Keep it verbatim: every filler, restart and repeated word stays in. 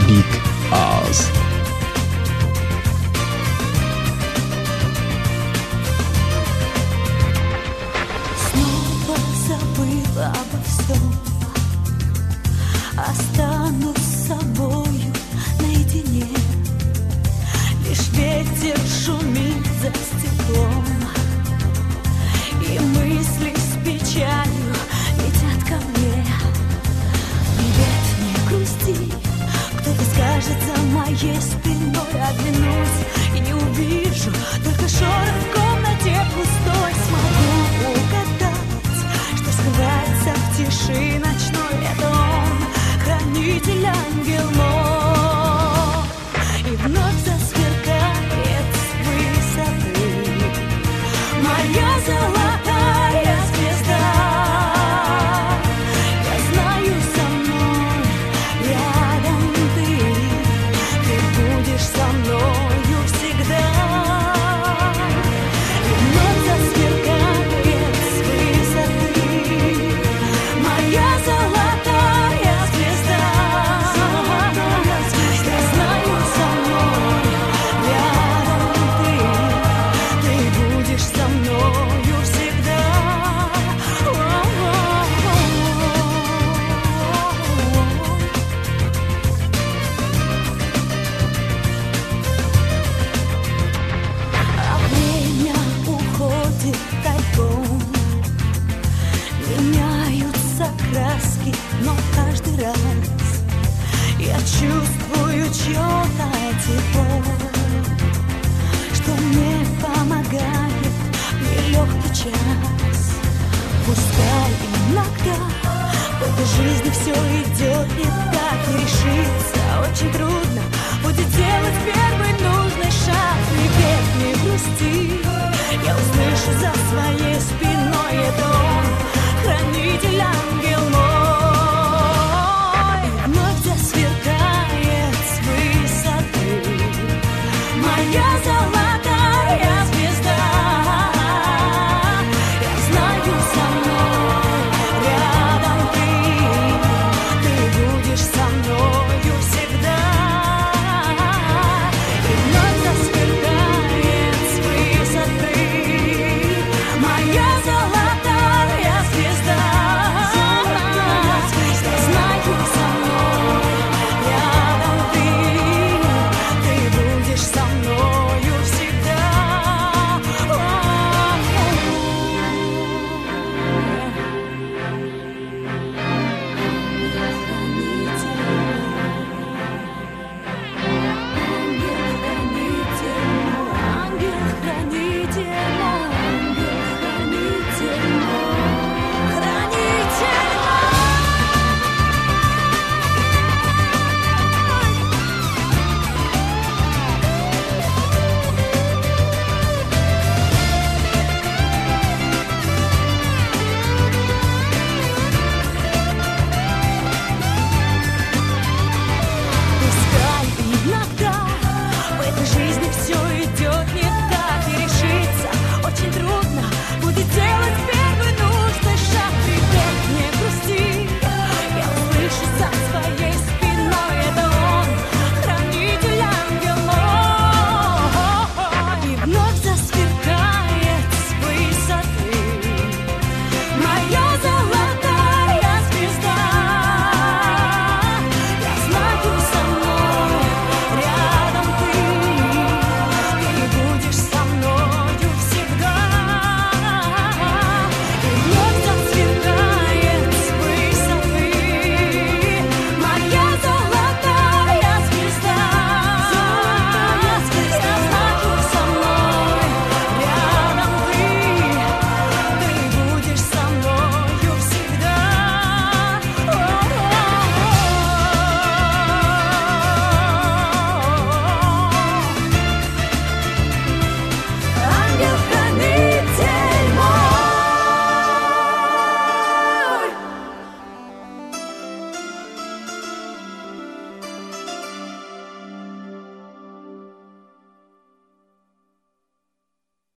Big House. Снова забыла обо всем, останусь с собою наедине. Лишь ветер шумит за стеклом, и мысли с печалью летят ко мне. Привет, не грусти, кто-то скажет за моей спиной. Оглянусь и не увижу, только шорох в комнате пустой. Смогу угадать, что скрывается в тиши ночной. Это он, хранитель, ангел мой. И вновь засверкает с высоты моя золотая звезда. Я знаю, со мной рядом ты, ты будешь со мною всегда. И вновь засверкает с высоты моя золотая звезда. Я знаю, со мной рядом ты, ты будешь со мною всегда. А время уходит тайком, меняются краски, но каждый раз я чувствую чьё-то тепло, что мне помогает в нелегкий час. Пускай иногда в этой жизни все идет не так, и решиться очень трудно будет делать первый нужный шаг. Привет, не грусти, я услышу за своей спиной. Это он, хранитель, ангел